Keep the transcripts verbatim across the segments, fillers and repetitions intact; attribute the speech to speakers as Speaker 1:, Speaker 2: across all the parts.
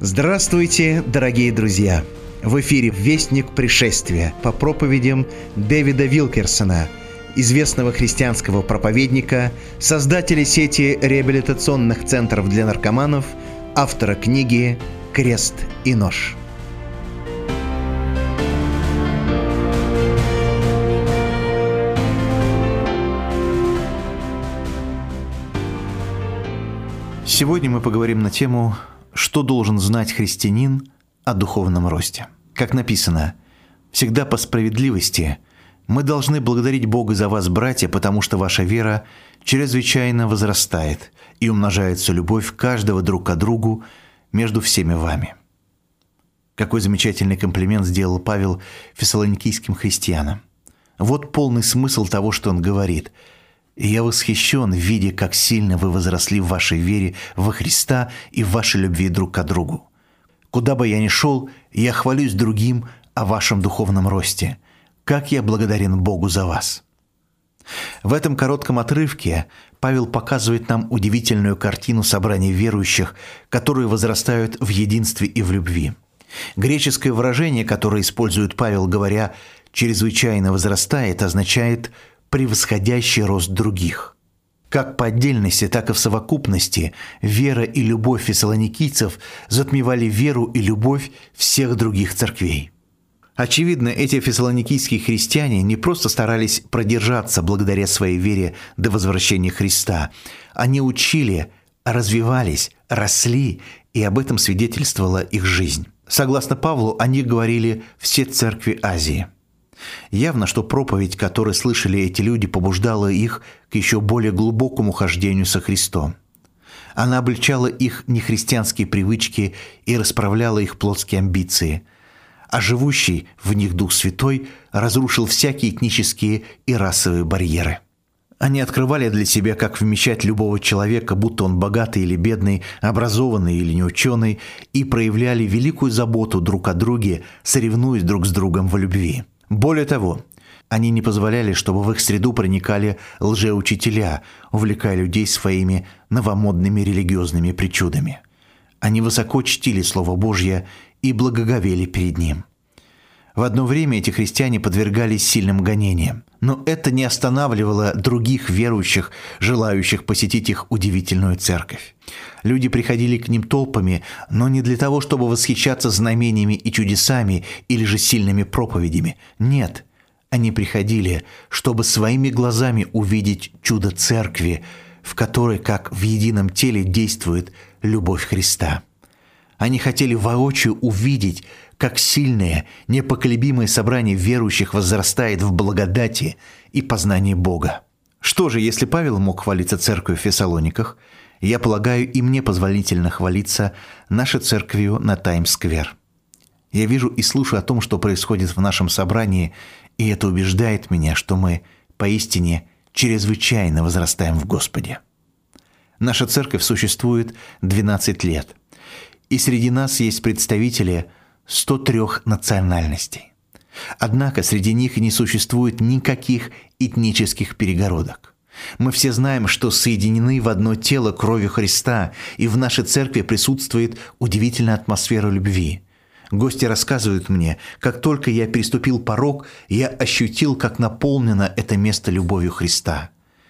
Speaker 1: Здравствуйте, дорогие друзья! В эфире «Вестник пришествия» по проповедям Дэвида Вилкерсона, известного христианского проповедника, создателя сети реабилитационных центров для наркоманов, автора книги «Крест и нож». Сегодня мы поговорим на тему «Что должен знать христианин о духовном росте?». Как написано, «Всегда по справедливости мы должны благодарить Бога за вас, братья, потому что ваша вера чрезвычайно возрастает и умножается любовь каждого друг к другу между всеми вами». Какой замечательный комплимент сделал Павел фессалоникийским христианам. Вот полный смысл того, что он говорит – «И я восхищен, видя, как сильно вы возросли в вашей вере во Христа и в вашей любви друг к другу. Куда бы я ни шел, я хвалюсь другим о вашем духовном росте. Как я благодарен Богу за вас». В этом коротком отрывке Павел показывает нам удивительную картину собрания верующих, которые возрастают в единстве и в любви. Греческое выражение, которое использует Павел, говоря «чрезвычайно возрастает», означает превосходящий рост других. Как по отдельности, так и в совокупности вера и любовь фессалоникийцев затмевали веру и любовь всех других церквей. Очевидно, эти фессалоникийские христиане не просто старались продержаться благодаря своей вере до возвращения Христа. Они учили, развивались, росли, и об этом свидетельствовала их жизнь. Согласно Павлу, они говорили все церкви Азии. Явно, что проповедь, которую слышали эти люди, побуждала их к еще более глубокому хождению со Христом. Она обличала их нехристианские привычки и расправляла их плотские амбиции, а живущий в них Дух Святой разрушил всякие этнические и расовые барьеры. Они открывали для себя, как вмещать любого человека, будто он богатый или бедный, образованный или неученый, и проявляли великую заботу друг о друге, соревнуясь друг с другом в любви. Более того, они не позволяли, чтобы в их среду проникали лжеучителя, увлекая людей своими новомодными религиозными причудами. Они высоко чтили Слово Божье и благоговели перед ним. В одно время эти христиане подвергались сильным гонениям, но это не останавливало других верующих, желающих посетить их удивительную церковь. Люди приходили к ним толпами, но не для того, чтобы восхищаться знамениями и чудесами или же сильными проповедями. Нет, они приходили, чтобы своими глазами увидеть чудо церкви, в которой, как в едином теле, действует любовь Христа. Они хотели воочию увидеть, как сильное, непоколебимое собрание верующих возрастает в благодати и познании Бога. Что же, если Павел мог хвалиться церковью в Фессалониках, я полагаю, и мне позволительно хвалиться нашей церковью на Таймс-сквер. Я вижу и слушаю о том, что происходит в нашем собрании, и это убеждает меня, что мы поистине чрезвычайно возрастаем в Господе. Наша церковь существует двенадцать лет, и среди нас есть представители сто трёх национальностей. Однако среди них не существует никаких этнических перегородок. Мы все знаем, что соединены в одно тело кровью Христа, и в нашей церкви присутствует удивительная атмосфера любви. Гости рассказывают мне, как только я переступил порог, я ощутил, как наполнено это место любовью Христа.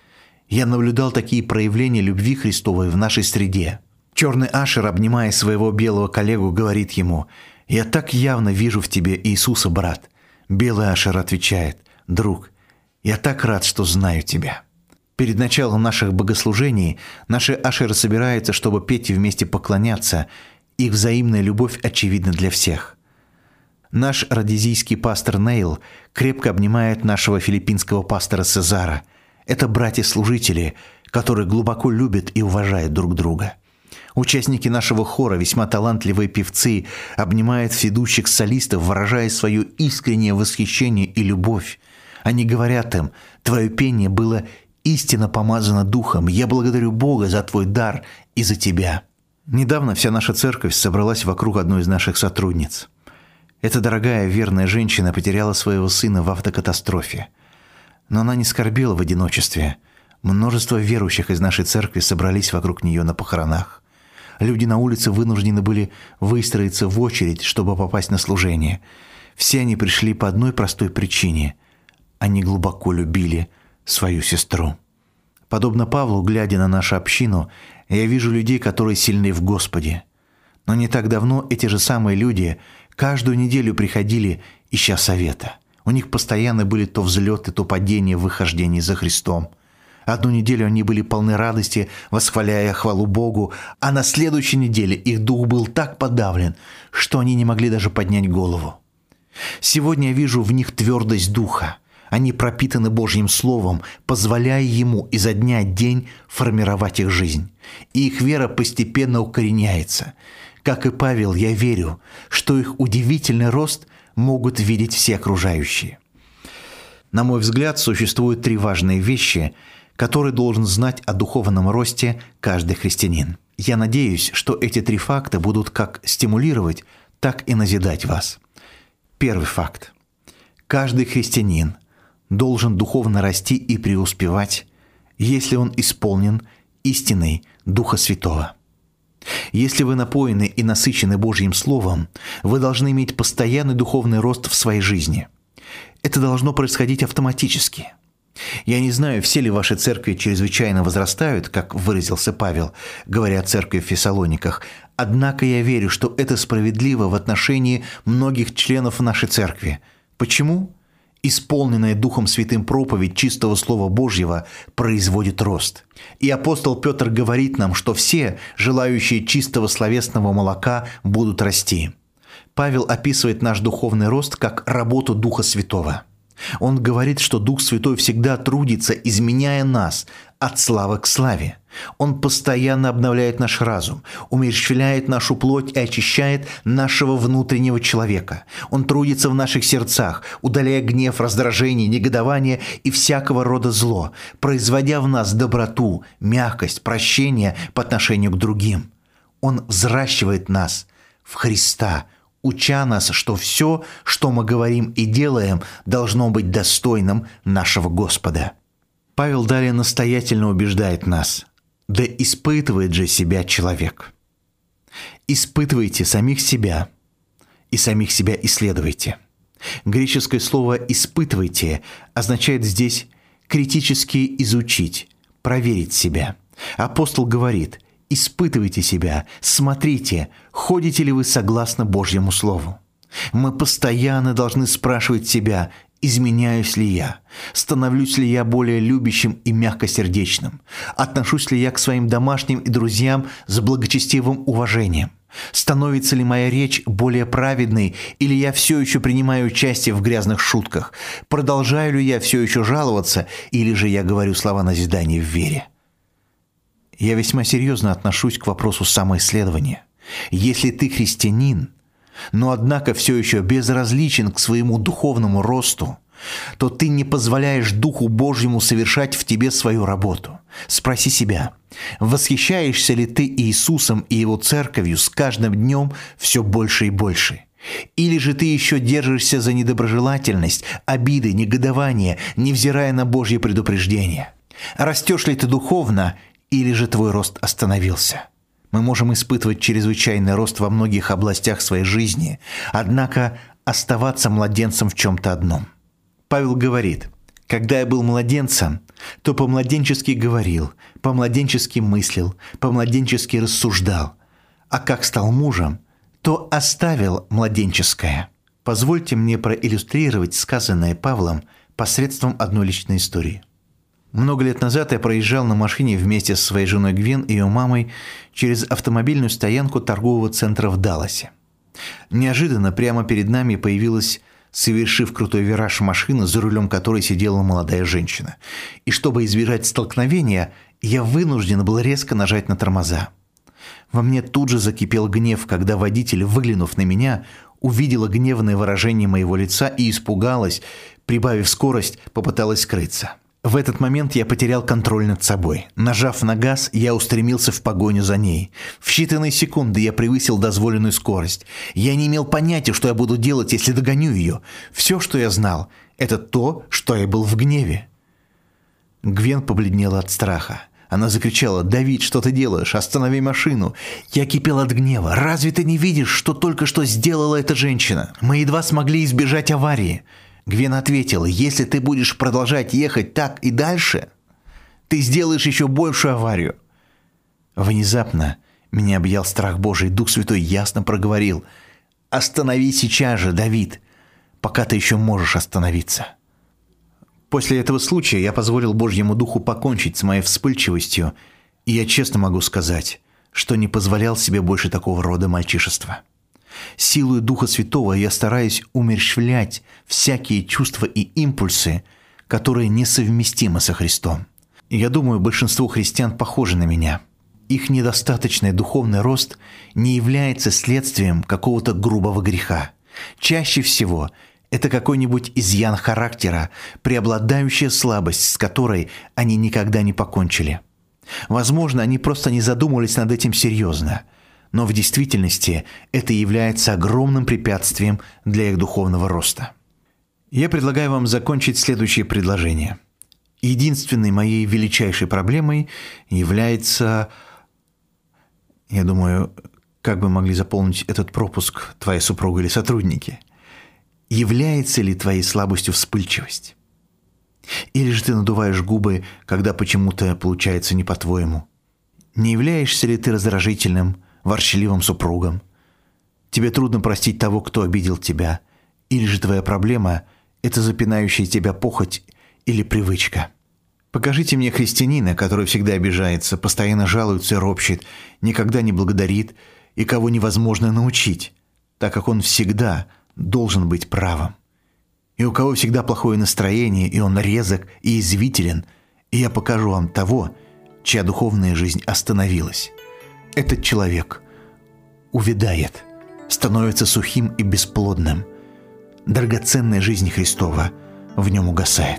Speaker 1: Я наблюдал такие проявления любви Христовой в нашей среде. Черный ашер, обнимая своего белого коллегу, говорит ему: «Я так явно вижу в тебе Иисуса, брат». Белый ашер отвечает: «Друг, я так рад, что знаю тебя». Перед началом наших богослужений наши ашеры собираются, чтобы петь и вместе поклоняться. Их взаимная любовь очевидна для всех. Наш родезийский пастор Нейл крепко обнимает нашего филиппинского пастора Сезара. Это братья-служители, которые глубоко любят и уважают друг друга. Участники нашего хора, весьма талантливые певцы, обнимают ведущих солистов, выражая свое искреннее восхищение и любовь. Они говорят им: «Твое пение было истинно помазано Духом. Я благодарю Бога за твой дар и за тебя». Недавно вся наша церковь собралась вокруг одной из наших сотрудниц. Эта дорогая, верная женщина потеряла своего сына в автокатастрофе. Но она не скорбела в одиночестве. Множество верующих из нашей церкви собрались вокруг нее на похоронах. Люди на улице вынуждены были выстроиться в очередь, чтобы попасть на служение. Все они пришли по одной простой причине – они глубоко любили свою сестру. Подобно Павлу, глядя на нашу общину, я вижу людей, которые сильны в Господе. Но не так давно эти же самые люди каждую неделю приходили, ища совета. У них постоянно были то взлеты, то падения в выхождении за Христом. Одну неделю они были полны радости, восхваляя хвалу Богу, а на следующей неделе их дух был так подавлен, что они не могли даже поднять голову. Сегодня я вижу в них твердость духа. Они пропитаны Божьим Словом, позволяя Ему изо дня в день формировать их жизнь. И их вера постепенно укореняется. Как и Павел, я верю, что их удивительный рост могут видеть все окружающие. На мой взгляд, существуют три важные вещи, которые должен знать о духовном росте каждый христианин. Я надеюсь, что эти три факта будут как стимулировать, так и назидать вас. Первый факт. Каждый христианин должен духовно расти и преуспевать, если он исполнен истиной Духа Святого. Если вы напоены и насыщены Божьим Словом, вы должны иметь постоянный духовный рост в своей жизни. Это должно происходить автоматически. Я не знаю, все ли ваши церкви чрезвычайно возрастают, как выразился Павел, говоря о церкви в Фессалониках, однако я верю, что это справедливо в отношении многих членов нашей церкви. Почему? Исполненная Духом Святым проповедь чистого Слова Божьего производит рост. И апостол Петр говорит нам, что все, желающие чистого словесного молока, будут расти. Павел описывает наш духовный рост как работу Духа Святого. Он говорит, что Дух Святой всегда трудится, изменяя нас от славы к славе. Он постоянно обновляет наш разум, умерщвляет нашу плоть и очищает нашего внутреннего человека. Он трудится в наших сердцах, удаляя гнев, раздражение, негодование и всякого рода зло, производя в нас доброту, мягкость, прощение по отношению к другим. Он взращивает нас в Христа, уча нас, что все, что мы говорим и делаем, должно быть достойным нашего Господа. Павел далее настоятельно убеждает нас: «Да испытывает же себя человек». Испытывайте самих себя и самих себя исследуйте. Греческое слово «испытывайте» означает здесь критически изучить, проверить себя. Апостол говорит: испытывайте себя, смотрите, ходите ли вы согласно Божьему Слову. Мы постоянно должны спрашивать себя: изменяюсь ли я? Становлюсь ли я более любящим и мягкосердечным? Отношусь ли я к своим домашним и друзьям с благочестивым уважением? Становится ли моя речь более праведной, или я все еще принимаю участие в грязных шутках? Продолжаю ли я все еще жаловаться, или же я говорю слова назидания в вере? Я весьма серьезно отношусь к вопросу самоисследования. Если ты христианин, но однако все еще безразличен к своему духовному росту, то ты не позволяешь Духу Божьему совершать в тебе свою работу. Спроси себя: восхищаешься ли ты Иисусом и Его Церковью с каждым днем все больше и больше? Или же ты еще держишься за недоброжелательность, обиды, негодование, невзирая на Божье предупреждение? Растешь ли ты духовно, или же твой рост остановился? Мы можем испытывать чрезвычайный рост во многих областях своей жизни, однако оставаться младенцем в чем-то одном. Павел говорит: «Когда я был младенцем, то по-младенчески говорил, по-младенчески мыслил, по-младенчески рассуждал, а как стал мужем, то оставил младенческое». Позвольте мне проиллюстрировать сказанное Павлом посредством одной личной истории. Много лет назад я проезжал на машине вместе со своей женой Гвен и ее мамой через автомобильную стоянку торгового центра в Далласе. Неожиданно прямо перед нами появилась, совершив крутой вираж, машина, за рулем которой сидела молодая женщина. И чтобы избежать столкновения, я вынужден был резко нажать на тормоза. Во мне тут же закипел гнев, когда водитель, выглянув на меня, увидела гневное выражение моего лица и испугалась, прибавив скорость, попыталась скрыться. В этот момент я потерял контроль над собой. Нажав на газ, я устремился в погоню за ней. В считанные секунды я превысил дозволенную скорость. Я не имел понятия, что я буду делать, если догоню ее. Все, что я знал, это то, что я был в гневе. Гвен побледнела от страха. Она закричала: «Давид, что ты делаешь? Останови машину!» Я кипел от гнева. «Разве ты не видишь, что только что сделала эта женщина? Мы едва смогли избежать аварии». Гвен ответила: «Если ты будешь продолжать ехать так и дальше, ты сделаешь еще большую аварию». Внезапно меня объял страх Божий, Дух Святой ясно проговорил: «Остановись сейчас же, Давид, пока ты еще можешь остановиться». После этого случая я позволил Божьему Духу покончить с моей вспыльчивостью, и я честно могу сказать, что не позволял себе больше такого рода мальчишества. Силою Духа Святого я стараюсь умерщвлять всякие чувства и импульсы, которые несовместимы со Христом. И я думаю, большинство христиан похожи на меня. Их недостаточный духовный рост не является следствием какого-то грубого греха. Чаще всего это какой-нибудь изъян характера, преобладающая слабость, с которой они никогда не покончили. Возможно, они просто не задумывались над этим серьезно, но в действительности это является огромным препятствием для их духовного роста. Я предлагаю вам закончить следующее предложение. Единственной моей величайшей проблемой является... Я думаю, как бы могли заполнить этот пропуск твоя супруга или сотрудники? Является ли твоей слабостью вспыльчивость? Или же ты надуваешь губы, когда почему-то получается не по-твоему? Не являешься ли ты раздражительным, ворчливым супругом? Тебе трудно простить того, кто обидел тебя? Или же твоя проблема – это запинающая тебя похоть или привычка? Покажите мне христианина, который всегда обижается, постоянно жалуется и ропщет, никогда не благодарит и кого невозможно научить, так как он всегда должен быть правым. И у кого всегда плохое настроение, и он резок и язвителен, и я покажу вам того, чья духовная жизнь остановилась. Этот человек увядает, становится сухим и бесплодным. Драгоценная жизнь Христова в нем угасает.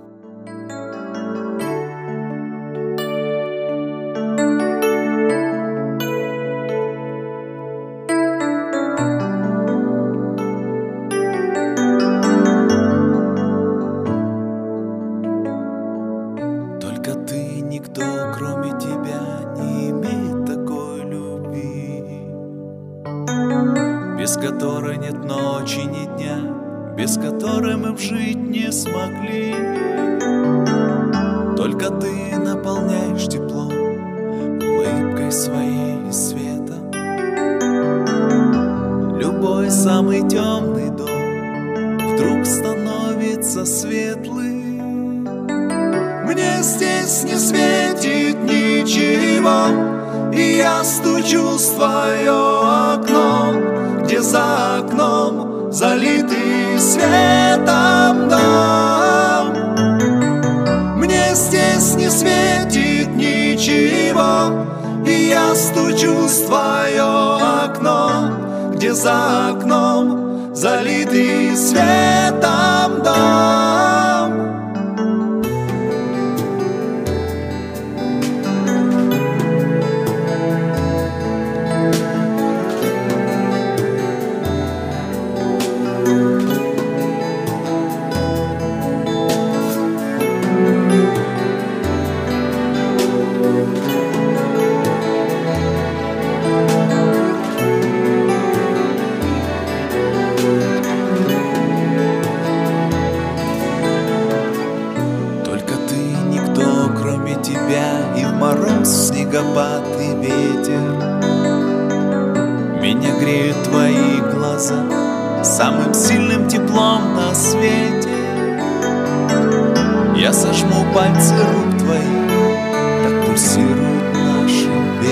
Speaker 2: Без которой нет ночи, ни дня, без которой мы жить не смогли. Только ты наполняешь теплом, улыбкой своей и светом. Любой самый темный дом вдруг становится светлым. Мне здесь не светит ничего, и я стучусь в твое окно, где за окном залитый светом дом. Мне здесь не светит ничего, и я стучусь в твое окно, где за окном залитый светом дом. Снегопад и ветер, меня греют твои глаза самым сильным теплом на свете. Я сожму пальцы рук твоих, так пульсируют наши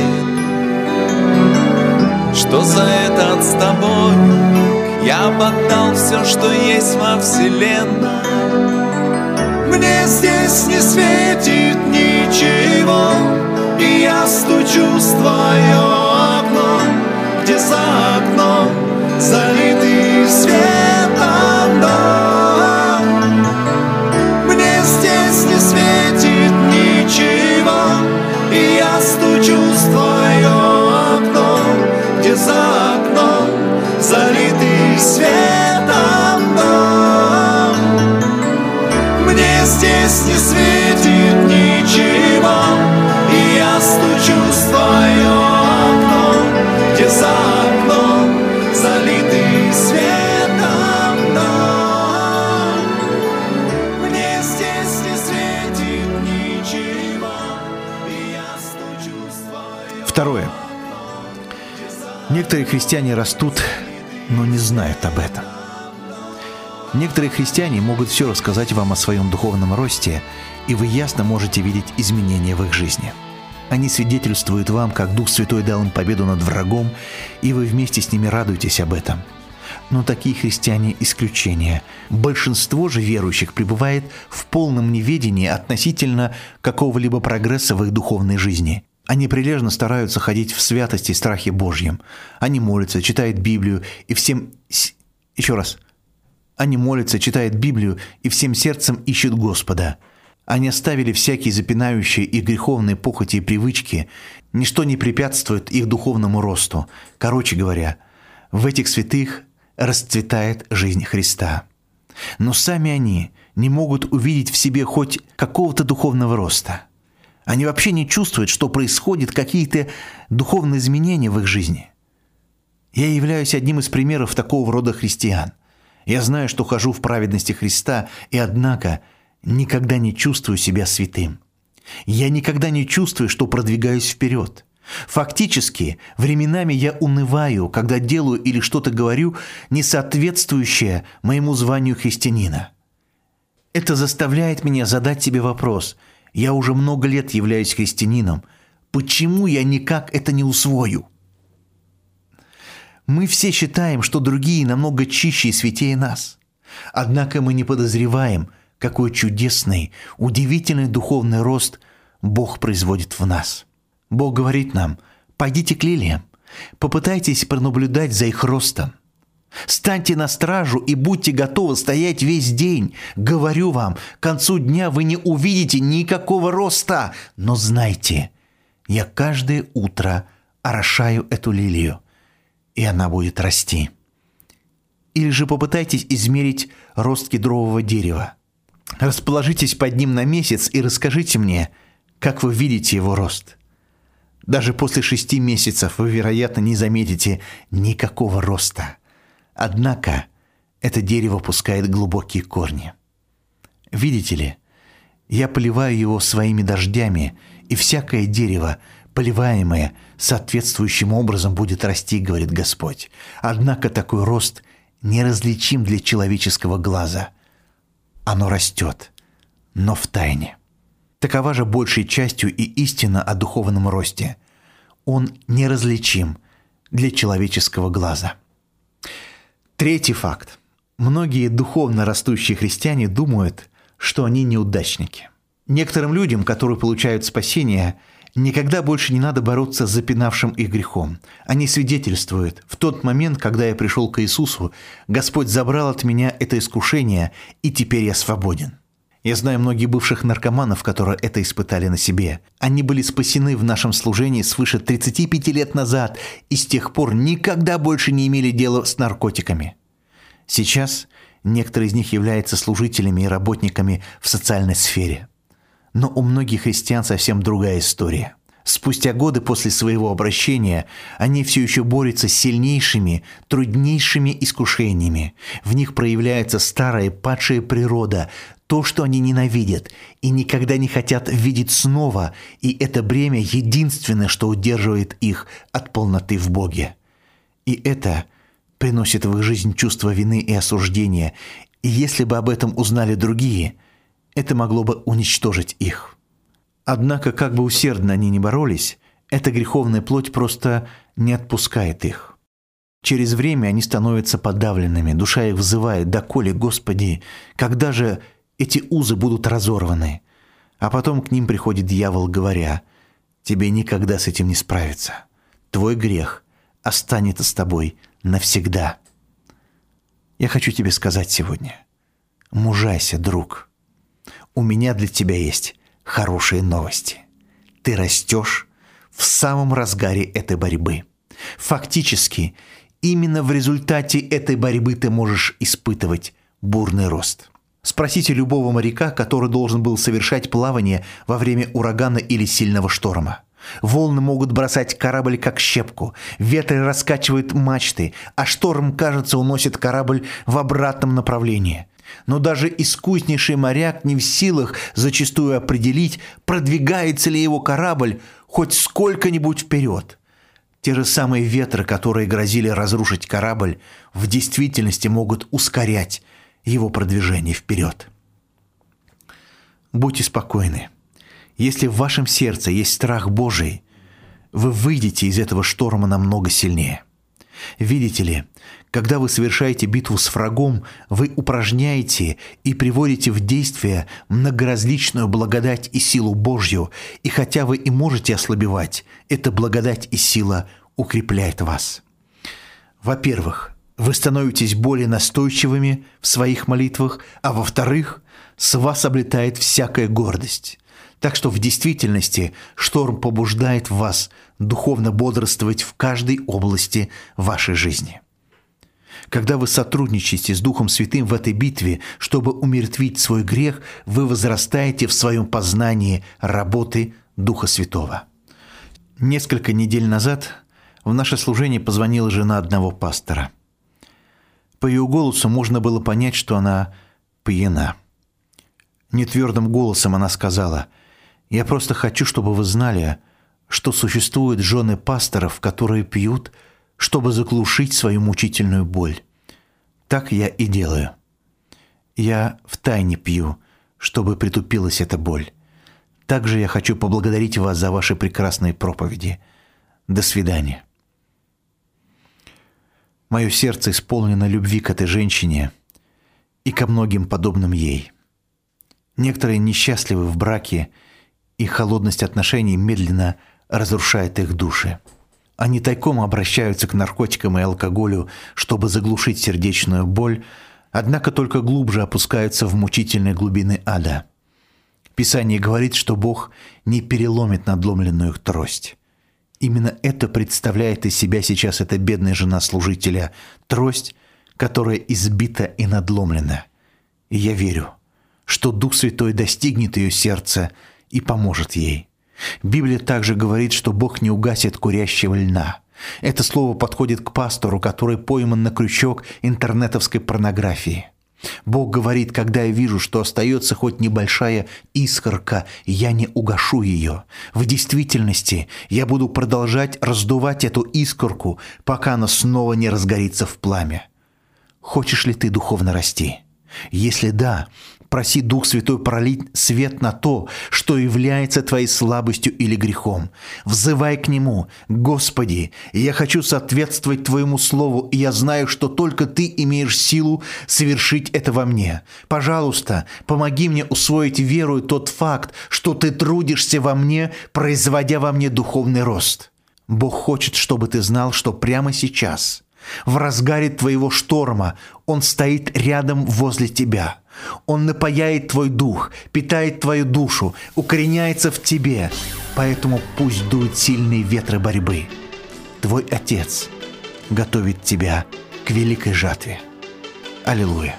Speaker 2: вены. Что за этот с тобою я бы отдал все, что есть во вселенной. Мне здесь не светит ничего, и я стучусь в твое окно, где за окном залитый светом дом. Мне здесь не светит ничего, и я стучусь в твое окно, где за окном залитый светом дом. Мне здесь не светит
Speaker 1: Второе. Некоторые христиане растут, но не знают об этом. Некоторые христиане могут все рассказать вам о своем духовном росте, и вы ясно можете видеть изменения в их жизни. Они свидетельствуют вам, как Дух Святой дал им победу над врагом, и вы вместе с ними радуетесь об этом. Но такие христиане – исключение. Большинство же верующих пребывает в полном неведении относительно какого-либо прогресса в их духовной жизни. Они прилежно стараются ходить в святости и страхе Божьем. Они молятся, читают Библию и всем... Еще раз. Они молятся, читают Библию и всем сердцем ищут Господа. Они оставили всякие запинающие их греховные похоти и привычки. Ничто не препятствует их духовному росту. Короче говоря, в этих святых расцветает жизнь Христа. Но сами они не могут увидеть в себе хоть какого-то духовного роста. Они вообще не чувствуют, что происходят какие-то духовные изменения в их жизни. Я являюсь одним из примеров такого рода христиан. Я знаю, что хожу в праведности Христа, и однако никогда не чувствую себя святым. Я никогда не чувствую, что продвигаюсь вперед. Фактически, временами я унываю, когда делаю или что-то говорю, не соответствующее моему званию христианина. Это заставляет меня задать себе вопрос: я уже много лет являюсь христианином, почему я никак это не усвою? Мы все считаем, что другие намного чище и святее нас. Однако мы не подозреваем, какой чудесный, удивительный духовный рост Бог производит в нас. Бог говорит нам: пойдите к лилиям, попытайтесь пронаблюдать за их ростом. Станьте на стражу и будьте готовы стоять весь день. Говорю вам, к концу дня вы не увидите никакого роста. Но знайте, я каждое утро орошаю эту лилию, и она будет расти. Или же попытайтесь измерить рост кедрового дерева. Расположитесь под ним на месяц и расскажите мне, как вы видите его рост. Даже после шести месяцев вы, вероятно, не заметите никакого роста. Однако это дерево пускает глубокие корни. Видите ли, я поливаю его своими дождями, и всякое дерево, поливаемое соответствующим образом, будет расти, говорит Господь. Однако такой рост неразличим для человеческого глаза. Оно растет, но в тайне. Такова же большей частью и истина о духовном росте. Он неразличим для человеческого глаза. Третий факт. Многие духовно растущие христиане думают, что они неудачники. Некоторым людям, которые получают спасение, никогда больше не надо бороться с запинавшим их грехом. Они свидетельствуют: в тот момент, когда я пришел к Иисусу, Господь забрал от меня это искушение, и теперь я свободен. Я знаю многих бывших наркоманов, которые это испытали на себе. Они были спасены в нашем служении свыше тридцати пяти лет назад и с тех пор никогда больше не имели дела с наркотиками. Сейчас некоторые из них являются служителями и работниками в социальной сфере. Но у многих христиан совсем другая история. Спустя годы после своего обращения они все еще борются с сильнейшими, труднейшими искушениями. В них проявляется старая падшая природа, то, что они ненавидят и никогда не хотят видеть снова, и это бремя единственное, что удерживает их от полноты в Боге. И это приносит в их жизнь чувство вины и осуждения, и если бы об этом узнали другие, это могло бы уничтожить их. Однако, как бы усердно они ни боролись, эта греховная плоть просто не отпускает их. Через время они становятся подавленными, душа их взывает: «Доколе, Господи, когда же эти узы будут разорваны?» А потом к ним приходит дьявол, говоря: «Тебе никогда с этим не справиться. Твой грех останется с тобой навсегда». Я хочу тебе сказать сегодня: мужайся, друг. У меня для тебя есть хорошие новости. Ты растешь в самом разгаре этой борьбы. Фактически, именно в результате этой борьбы ты можешь испытывать бурный рост. Спросите любого моряка, который должен был совершать плавание во время урагана или сильного шторма. Волны могут бросать корабль как щепку, ветры раскачивают мачты, а шторм, кажется, уносит корабль в обратном направлении. Но даже искуснейший моряк не в силах зачастую определить, продвигается ли его корабль хоть сколько-нибудь вперед. Те же самые ветры, которые грозили разрушить корабль, в действительности могут ускорять его продвижение вперед. Будьте спокойны. Если в вашем сердце есть страх Божий, вы выйдете из этого шторма намного сильнее. Видите ли, когда вы совершаете битву с врагом, вы упражняете и приводите в действие многоразличную благодать и силу Божью, и хотя вы и можете ослабевать, эта благодать и сила укрепляет вас. Во-первых, вы становитесь более настойчивыми в своих молитвах, а во-вторых, с вас облетает всякая гордость. Так что в действительности шторм побуждает вас духовно бодрствовать в каждой области вашей жизни. Когда вы сотрудничаете с Духом Святым в этой битве, чтобы умертвить свой грех, вы возрастаете в своем познании работы Духа Святого. Несколько недель назад в наше служение позвонила жена одного пастора. По ее голосу можно было понять, что она пьяна. Нетвердым голосом она сказала: «Я просто хочу, чтобы вы знали, что существуют жены пасторов, которые пьют, чтобы заглушить свою мучительную боль. Так я и делаю. Я втайне пью, чтобы притупилась эта боль. Также я хочу поблагодарить вас за ваши прекрасные проповеди. До свидания». Мое сердце исполнено любви к этой женщине и ко многим подобным ей. Некоторые несчастливы в браке, и холодность отношений медленно разрушает их души. Они тайком обращаются к наркотикам и алкоголю, чтобы заглушить сердечную боль, однако только глубже опускаются в мучительные глубины ада. Писание говорит, что Бог не переломит надломленную их трость. Именно это представляет из себя сейчас эта бедная жена служителя, трость, которая избита и надломлена. И я верю, что Дух Святой достигнет ее сердца и поможет ей. Библия также говорит, что Бог не угасит курящего льна. Это слово подходит к пастору, который пойман на крючок интернетовской порнографии. Бог говорит: когда я вижу, что остается хоть небольшая искорка, я не угашу ее. В действительности я буду продолжать раздувать эту искорку, пока она снова не разгорится в пламя. Хочешь ли ты духовно расти? Если да, проси Дух Святой пролить свет на то, что является твоей слабостью или грехом. Взывай к Нему: «Господи, я хочу соответствовать Твоему Слову, и я знаю, что только Ты имеешь силу совершить это во мне. Пожалуйста, помоги мне усвоить верою тот факт, что Ты трудишься во мне, производя во мне духовный рост». Бог хочет, чтобы ты знал, что прямо сейчас, в разгаре твоего шторма, Он стоит рядом возле тебя. Он напояет твой дух, питает твою душу, укореняется в тебе. Поэтому пусть дуют сильные ветры борьбы. Твой Отец готовит тебя к великой жатве. Аллилуйя!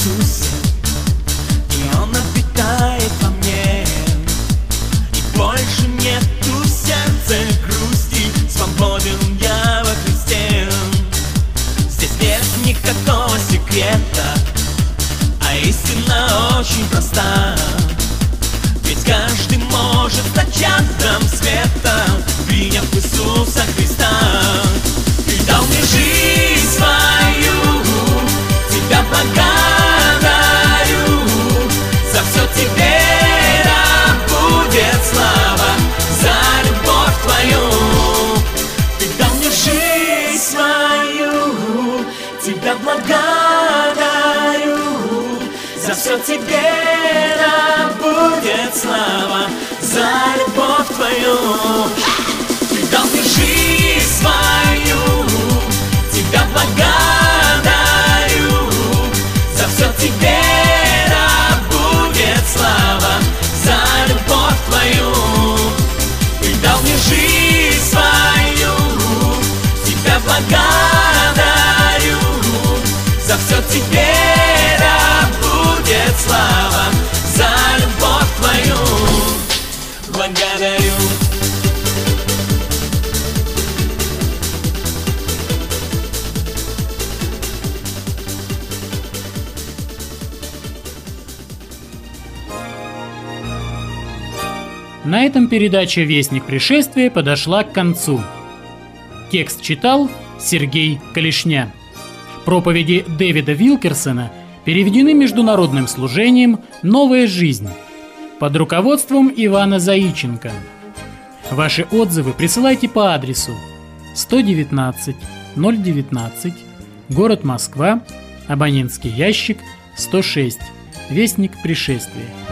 Speaker 2: Иисусе, и Он обитает во мне. И больше нету в сердце грусти, свободен я во Христе. Здесь нет никакого секрета, а истина очень проста. Ведь каждый может стать чадом света, приняв Иисуса Христа. Ты дал мне жизнь свою, Тебя благодарю. За все Тебе да будет слава, за любовь Твою. Ты дал мне жизнь свою, Тебя благодарю. За все Тебе да будет слава, за любовь Твою. Ты дал мне жизнь свою, Тебя благодарю. За все Тебе да будет слава, за любовь Твою. Ты дал мне жизнь свою, Тебя благодарю. За все Тебе да будет слава, за любовь Твою. Благодарю.
Speaker 3: На этом передача «Вестник пришествия» подошла к концу. Текст читал Сергей Калишня. Проповеди Дэвида Вилкерсона переведены Международным служением «Новая жизнь» под руководством Ивана Заиченко. Ваши отзывы присылайте по адресу сто девятнадцать ноль девятнадцать, город Москва, абонентский ящик сто шесть, Вестник пришествия.